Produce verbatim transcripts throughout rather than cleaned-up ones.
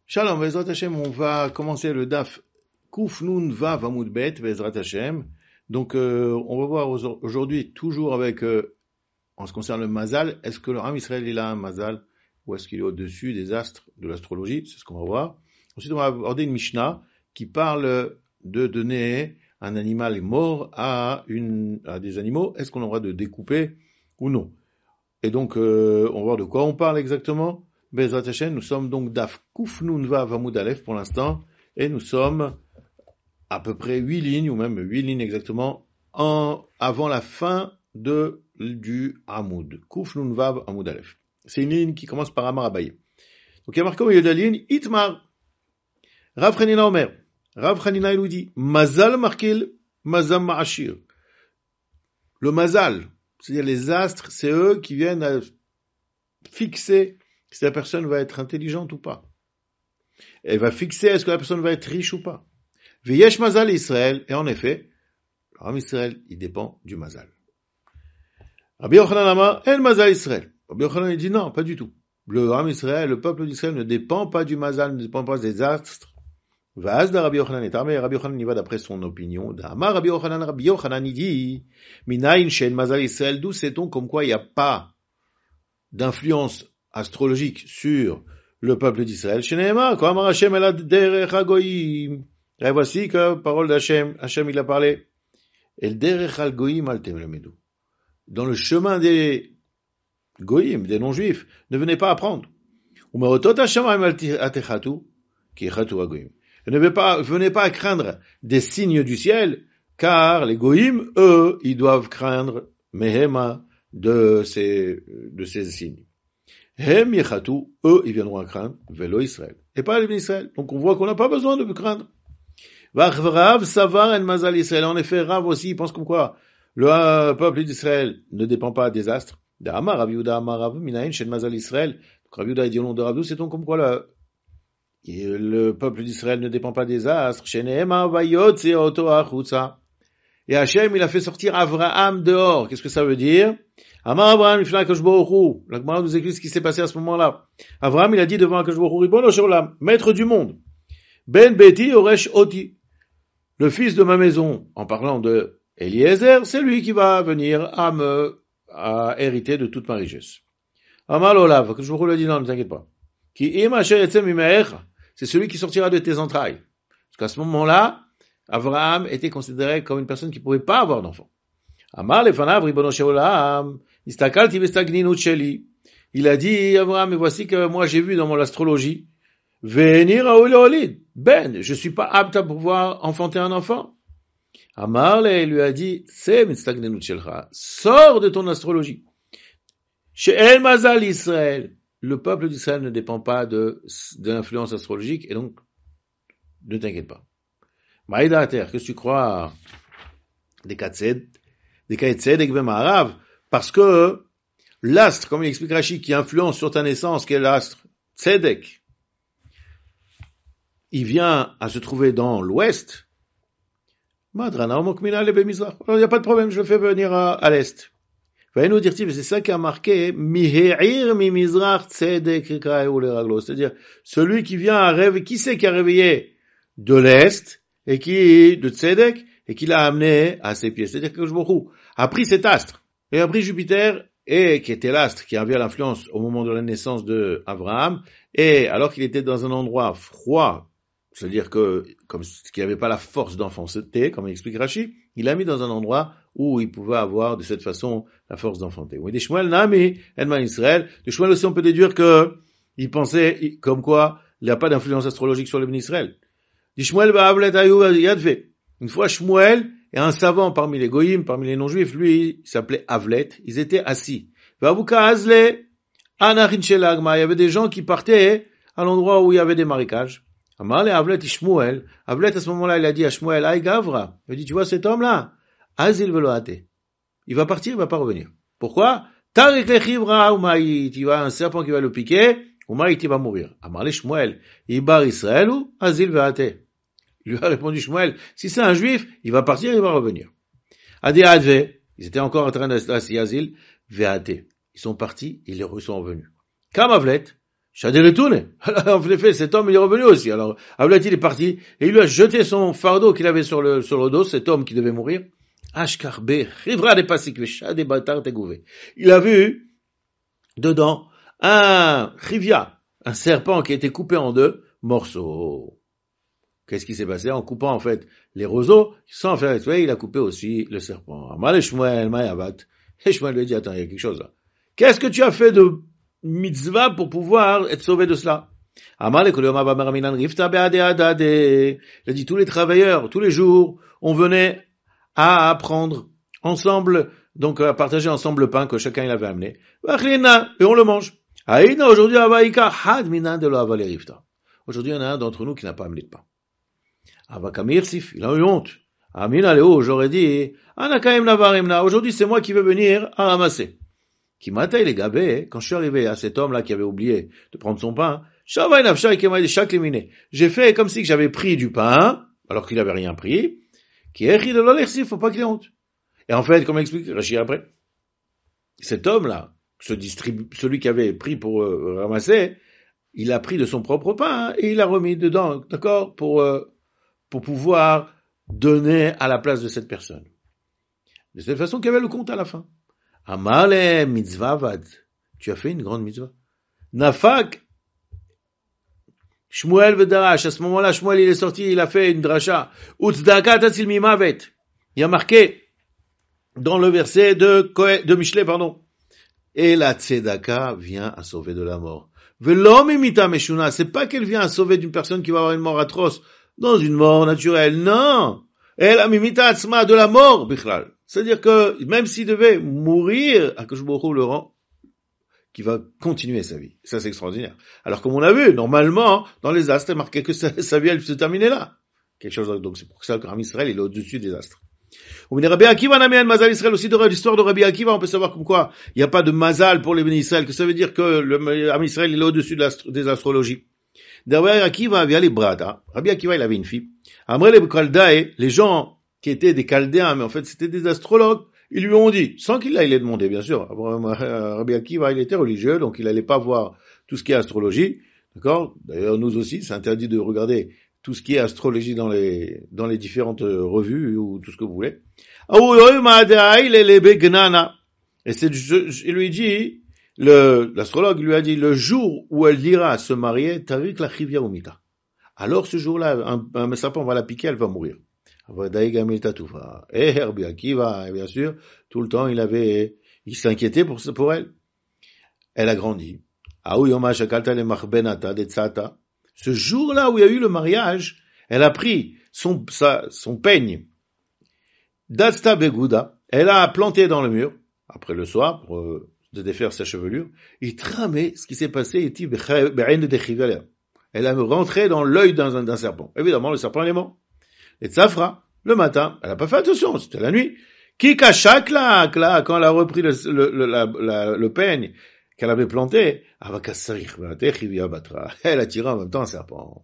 Shalom, Bezrat Hashem, on va commencer le Daf Kuf Nun Vav Amud Bet, Bezrat Hashem. Donc, euh, on va voir aujourd'hui, toujours avec, euh, en ce qui concerne le Mazal, est-ce que le Ram Israël il a un Mazal, ou est-ce qu'il est au-dessus des astres de l'astrologie? C'est ce qu'on va voir. Ensuite, on va aborder une Mishnah qui parle de donner un animal mort à, une, à des animaux. Est-ce qu'on a le droit de découper ou non? Et donc, euh, on va voir de quoi on parle exactement. Bezrat Hashem, nous sommes donc Daf Kuf Nun Vav Amud Aleph pour l'instant, et nous sommes à peu près huit lignes, ou même huit lignes exactement, en, avant la fin de, du Amud. Kuf Nun Vav Amud Aleph. C'est une ligne qui commence par Amar Abaye. Donc il y a marqué au milieu de la ligne, Itmar. Rav Chanina Omer. Rav Chanina il nous dit, Mazal Markil, Mazam Ma'ashir. Le Mazal, c'est-à-dire les astres, c'est eux qui viennent à fixer si la personne va être intelligente ou pas. Elle va fixer est-ce que la personne va être riche ou pas. Veyesh Mazal Israël, et en effet, le Ram Israël, il dépend du Mazal. Rabbi Yochanan Amar, El Mazal Israël. Rabbi Yochanan, il dit non, pas du tout. Le Ram Israël, le peuple d'Israël ne dépend pas du Mazal, ne dépend pas des astres. Vaz de Rabbi Yochanan est armé, Rabbi Yochanan y va d'après son opinion. D'Amar Rabbi Yochanan, Rabbi Yochanan il dit, Minayin Shen Mazal Israël, d'où sait-on comme quoi il n'y a pas d'influence astrologique sur le peuple d'Israël. Sheneema, comme Hashem el derech hagoyim. Et voici que parole d'Hachem, Hachem il a parlé. El derech hagoyim al temlemedu. Dans le chemin des goyim, des non-juifs, ne venez pas apprendre. Umerotot hashamayim al atechatu, ki echatu hagoyim. Ne venez pas, venez pas à craindre des signes du ciel, car les goyim, eux, ils doivent craindre mehema de ces, de ces signes. Hem yechatu, eux, ils viendront à craindre, velo Israël. Et pas les Israël. Donc on voit qu'on n'a pas besoin de craindre. Rav savar en mazal Israël. En effet, Rav aussi, il pense comme quoi le peuple d'Israël ne dépend pas des astres. D'Amar, Rav Yehuda, Amar, Rav, Minayin, Shen mazal Israël. Donc Rav Yehuda, il dit au nom de Rav, c'est donc comme quoi le, le peuple d'Israël ne dépend pas des astres. Sheneema vayot seoto achutza. Et Hachem, il a fait sortir Avraham dehors. Qu'est-ce que ça veut dire? Amar Abraham, il fait Akadosh Baruch Hu. La Gemara nous explique ce qui s'est passé à ce moment-là. Abraham, il a dit devant Akadosh Baruch Hu, Ribono shel olam, maître du monde. Ben Beti Oresh Oti. Le fils de ma maison, en parlant de Eliezer, c'est lui qui va venir à me, à hériter de toute ma richesse. Amar Olav, Akadosh Baruch Hu lui a dit non, ne t'inquiète pas. Ki im asher yetzem mimecha, c'est celui qui sortira de tes entrailles. Parce qu'à ce moment-là, Abraham était considéré comme une personne qui ne pouvait pas avoir d'enfant. Amar lefanav ribono shel olam, istakalti vestagninut sheli. Il a dit, Abraham, mais voici que moi j'ai vu dans mon astrologie, venir à olid, ben, je suis pas apte à pouvoir enfanter un enfant. Amar le lui a dit, c'est mistagninut shelcha, sors de ton astrologie. She'el mazal Israël, le peuple d'Israël ne dépend pas de, de l'influence astrologique, et donc, ne t'inquiète pas. Maïda à terre, qu'est-ce que tu crois des Katzed, des Katzed et Gvemarav, parce que l'astre, comme il explique Rashi, qui influence sur ta naissance, qui est l'astre Tzedek, il vient à se trouver dans l'ouest. Madrana omokmina lebe mizrach. Alors il n'y a pas de problème, je le fais venir à, à l'est. Va nous dire, c'est ça qui a marqué miheir mi mizrach Tzedek rikaeu le raglo, c'est-à-dire celui qui vient à rêver, qui c'est qui a réveillé de l'est et qui de Tzedek et qui l'a amené à ses pieds. C'est-à-dire que Baruch Hu a pris cet astre et a pris Jupiter et qui était l'astre qui avait l'influence au moment de la naissance de Abraham, et alors qu'il était dans un endroit froid, c'est-à-dire que comme qu'il n'avait pas la force d'enfanter, comme il explique Rashi, il l'a mis dans un endroit où il pouvait avoir de cette façon la force d'enfanter. Oui, des Shmuel Nami, Elman Israël. De Shmuel aussi on peut déduire que il pensait comme quoi il n'y a pas d'influence astrologique sur le Ben Israël. Shmuel ba'avlet ayu yadve. Une fois, Shmuel et un savant parmi les goyim, parmi les non-juifs, lui, il s'appelait Avlet, ils étaient assis. Vavuka azle, anachin shelagma, il y avait des gens qui partaient à l'endroit où il y avait des marécages. Amar le Avlet et Shmuel, Avlet à ce moment-là, il a dit à Shmuel, aïe gavra, il a dit, tu vois cet homme-là, azil veloate. Il va partir, il va pas revenir. Pourquoi? Tarik lechivra umayit, il va un serpent qui va le piquer, umayit il va mourir. Amar le Shmuel, ibar Israël ou azil veloate. Il lui a répondu Shmuel, si c'est un juif, il va partir, il va revenir. Adi Adve, ils étaient encore en train d'être assis, Azil, Veate. Ils sont partis, ils sont revenus. Comme Avlet, Shadé retourné. En effet, cet homme, il est revenu aussi. Alors, Avlat, il est parti, et il lui a jeté son fardeau qu'il avait sur le, sur le dos, cet homme qui devait mourir. Ashkarbe, rivra des pasik, Shadé batar tegouvé. Il a vu, dedans, un rivia, un serpent qui a été coupé en deux morceaux. Qu'est-ce qui s'est passé? En coupant, en fait, les roseaux, sans faire exprès, il a coupé aussi le serpent. Amal Shmuel, Mayavat. Et Shmuel lui a dit, attends, il y a quelque chose là. Qu'est-ce que tu as fait de mitzvah pour pouvoir être sauvé de cela? Amal il a dit, tous les travailleurs, tous les jours, on venait à apprendre ensemble, donc à partager ensemble le pain que chacun il avait amené. Et on le mange. Aujourd'hui, Aujourd'hui, il y en a un d'entre nous qui n'a pas amené de pain. Avakamir Sif, il a eu honte. Amina Léo, j'aurais dit, Anakaim Navarimna, aujourd'hui c'est moi qui vais venir à ramasser. Qui m'attaille les gabés, quand je suis arrivé à cet homme-là qui avait oublié de prendre son pain, j'ai fait comme si j'avais pris du pain, alors qu'il n'avait rien pris, qui est écrit de l'olersi, faut pas qu'il ait honte. Et en fait, comme explique Rachid après, cet homme-là, ce distribu- celui qui avait pris pour euh, ramasser, il a pris de son propre pain et il a remis dedans, d'accord, pour euh, pour pouvoir donner à la place de cette personne. De cette façon qu'il y avait le compte à la fin. Amale mitzvah vad. Tu as fait une grande mitzvah. Nafak Shmuel v'darash. À ce moment-là, Shmuel il est sorti, il a fait une dracha. Utzdaka tatzil mimavet. Il y a marqué dans le verset de de Michelet, pardon. Et la tzedaka vient à sauver de la mort. V'lo mimita meshuna. C'est pas qu'elle vient à sauver d'une personne qui va avoir une mort atroce. Dans une mort naturelle, non. Elle a mimita atzma de la mort, bichlal. C'est-à-dire que, même s'il devait mourir, Akadosh Baruch Hu le rend, qui va continuer sa vie. Ça, c'est extraordinaire. Alors, comme on a vu, normalement, dans les astres, il est marqué que sa, sa vie, elle se terminait là. Quelque chose, donc c'est pour ça que Ram Israël, il est au-dessus des astres. On Rabbi Akiva Namen Mazal Israël aussi de l'histoire de Rabbi Akiva, on peut savoir comme quoi il n'y a pas de Mazal pour les bénis Israël, que ça veut dire que le Ram Israël, il est au-dessus de l'astro, des astrologies. Derrière Akiva, via les brada. Rabbi Akiva, il avait une fille. Amré les Kaldae, les gens qui étaient des Chaldéens, mais en fait c'était des astrologues, ils lui ont dit, sans qu'il l'aille demander, bien sûr. Rabbi Akiva, il était religieux, donc il n'allait pas voir tout ce qui est astrologie, d'accord? D'ailleurs, nous aussi, c'est interdit de regarder tout ce qui est astrologie dans les dans les différentes revues ou tout ce que vous voulez. Et c'est, il lui dit, le l'astrologue lui a dit, le jour où elle ira se marier, tarik la chivia umita. Alors ce jour-là, un, un serpent va la piquer, elle va mourir. Et Rabbi Akiva, bien sûr, tout le temps, il avait, il s'inquiétait pour, pour elle. Elle a grandi. Ce jour-là où il y a eu le mariage, elle a pris son, sa, son peigne, d'Atsta Beguda, elle a planté dans le mur, après le soir, pour euh, défaire sa chevelure, il tramait ce qui s'est passé, elle a rentré dans l'œil d'un, d'un serpent. Évidemment, le serpent il est mort. Et Tzafra, le matin, elle n'a pas fait attention, c'était la nuit. Kika chaklak, là, quand elle a repris le, le, le, la, la, le peigne qu'elle avait planté, elle a tiré en même temps un serpent.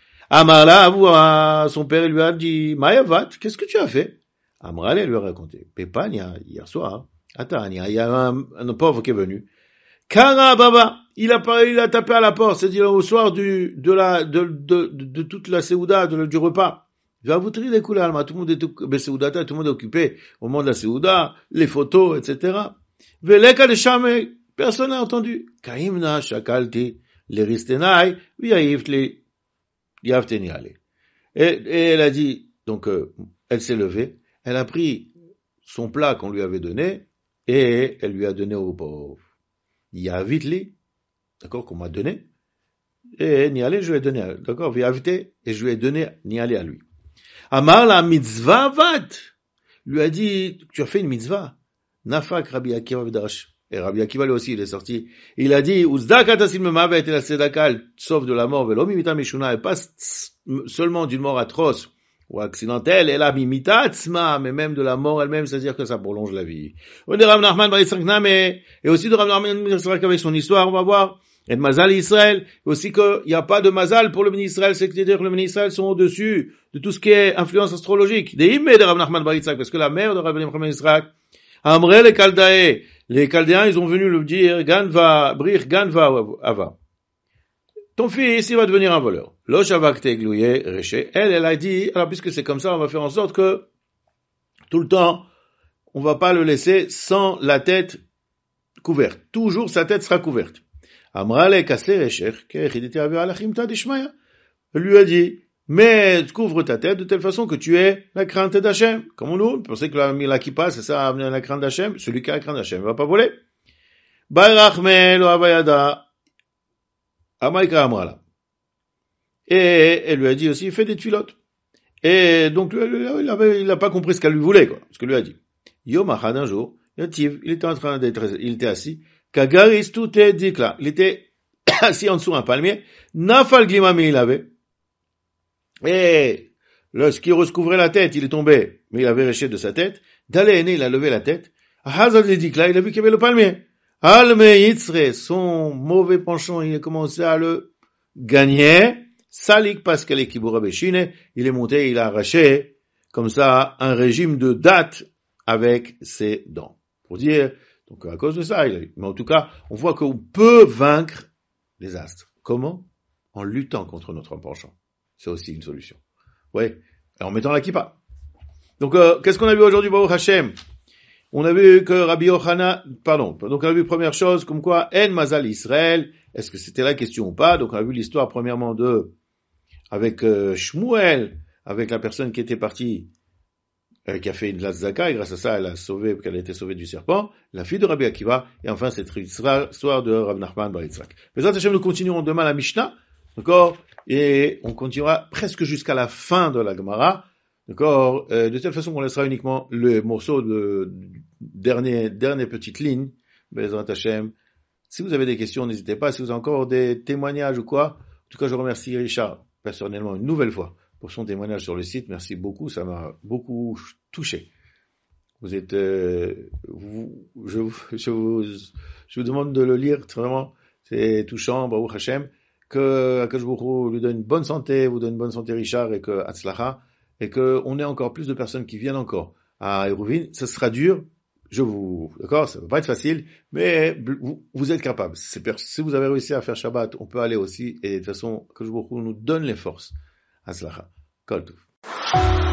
Amala, son père lui a dit, Mayavat, qu'est-ce que tu as fait? Amrale, elle lui a raconté. Pépania, hier soir, Atania, il y a un, un pauvre qui est venu. Kara Baba, il a, il a tapé à la porte, c'est-à-dire au soir du, de la, de, de, de, de toute la séouda, de, du repas. Il va vous trier les couleurs, tout le monde est, tout le monde est occupé au moment de la séouda, les photos, et cetera. Veleka de Shame, personne n'a entendu. Kaimna, Shakalti, les Ristenai, Viaïftli, Yafteniale. Et, et elle a dit, donc, euh, elle s'est levée, elle a pris son plat qu'on lui avait donné, et elle lui a donné au pauvre. Yavitli, d'accord, qu'on m'a donné, et Niale, je lui ai donné, d'accord, Viavite, et je lui ai donné Niale à lui. Amar la mitzvah vat, lui a dit, tu as fait une mitzvah. Nafak Rabbi Akiva v'darash. Et Rabbi Akiva lui aussi, il est sorti. Il a dit, uzdaka tasil memavet et la tzedaka, sauf de la mort, velo mimita mishuna, et pas seulement d'une mort atroce ou accidentelle, et la mimita tzma, mais même de la mort elle-même, c'est-à-dire que ça prolonge la vie. On est Rav Nachman bar Yitzchak Name, et aussi de Rav Nachman bar Yitzchak avec son histoire, on va voir. Et de Mazal Israël, aussi qu'il n'y a pas de Mazal pour le béni Israël, c'est-à-dire que le béni Israël sont au-dessus de tout ce qui est influence astrologique. Des immés de Rav Nachman bar Yitzchak, parce que la mère de Rav Nachman bar Yitzchak, Amré les Kaldae, les Chaldéens, ils ont venu le dire, Ganva, Brich, Ganva, Ava. ton fils, il va devenir un voleur. Lo shavakte glouye reché. Elle, elle a dit, alors puisque c'est comme ça, on va faire en sorte que tout le temps, on va pas le laisser sans la tête couverte. Toujours sa tête sera couverte. Amrale kasser recher, kechidete aver alachimta dishmaya. Elle lui a dit, mais couvre ta tête de telle façon que tu aies la crainte d'Hachem. Comme nous, on pensait que la, la kippa, c'est ça, amener la crainte d'Hachem. Celui qui a la crainte d'Hachem ne va pas voler. Bayrachme lo avayada. Amaïka amrala. Et elle lui a dit aussi, fais des tuilottes. Et donc, il avait, il n'a pas compris ce qu'elle lui voulait, quoi, ce qu'elle lui a dit. Yom achad, un jour, Yativ, il était en train d'être, il était assis. Kagaris, tout est dit là. Il était assis en dessous d'un palmier. Nafal glimami, il avait. Et, lorsqu'il recouvrait la tête, il est tombé, mais il avait réché de sa tête. D'aller aîné, il a levé la tête. Hazad dit là, il a vu qu'il y avait le palmier. Alme yitzre, son mauvais penchant, il a commencé à le gagner. Salik Pascal et Kibura Beshine, il est monté, il a arraché, comme ça, un régime de date avec ses dents. Pour dire, donc à cause de ça, il a eu. Mais en tout cas, on voit qu'on peut vaincre les astres. Comment? En luttant contre notre penchant. C'est aussi une solution. Ouais, en mettant la kippa. Donc, euh, qu'est-ce qu'on a vu aujourd'hui, Baruch Hashem? On a vu que Rabbi Yochanan, pardon, donc on a vu première chose, comme quoi, En Mazal Israël, est-ce que c'était la question ou pas? Donc on a vu l'histoire premièrement de, avec euh, Shmuel, avec la personne qui était partie, euh, qui a fait une lazzaka, et grâce à ça, elle a sauvé, qu'elle a été sauvée du serpent, la fille de Rabbi Akiva, et enfin cette histoire de Rav Nachman bar Yitzhak. Mais Hashem, nous continuerons demain la Mishnah, d'accord? Et on continuera presque jusqu'à la fin de la Gemara, d'accord? Euh, de telle façon qu'on laissera uniquement le morceau de, de dernier, dernière petite ligne, Bezrat Hashem. Si vous avez des questions, n'hésitez pas. Si vous avez encore des témoignages ou quoi, en tout cas, je remercie Richard personnellement une nouvelle fois pour son témoignage sur le site. Merci beaucoup, ça m'a beaucoup touché. Vous êtes, euh, vous, je, je vous, je vous demande de le lire, vraiment, c'est touchant, Baruch Hashem, que Akash Baruch Hu lui donne une bonne santé, vous donne une bonne santé Richard, et que Hatzlacha, et que on ait encore plus de personnes qui viennent encore à Hérouville. Ça sera dur, je vous, d'accord, ça va pas être facile, mais vous, vous êtes capable. Si vous avez réussi à faire Shabbat, on peut aller aussi, et de toute façon, Akash Baruch Hu nous donne les forces. Hatzlacha. Kol Tov.